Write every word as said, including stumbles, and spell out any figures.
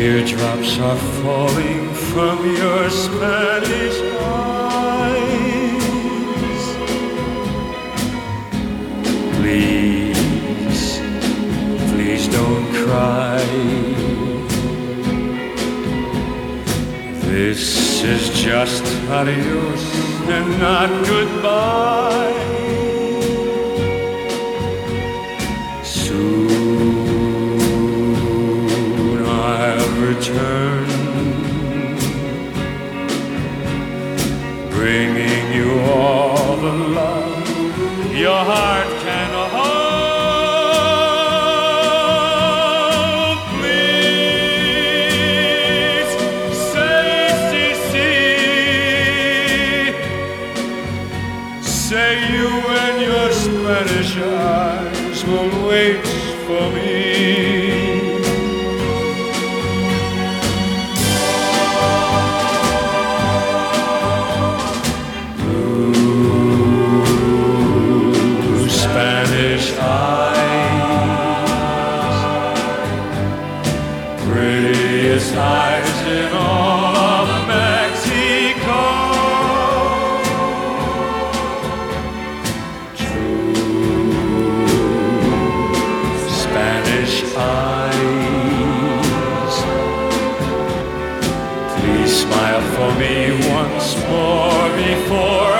Teardrops are falling from your Spanish eyes. Please, please don't cry. This is just adios and not goodbye. Soon I'll return, bringing you all the love your heart can hold. Please say, si, si. Say you and your Spanish eyes will wait for me. Spanish eyes, prettiest eyes in all of Mexico. True Spanish eyes, please smile for me once more before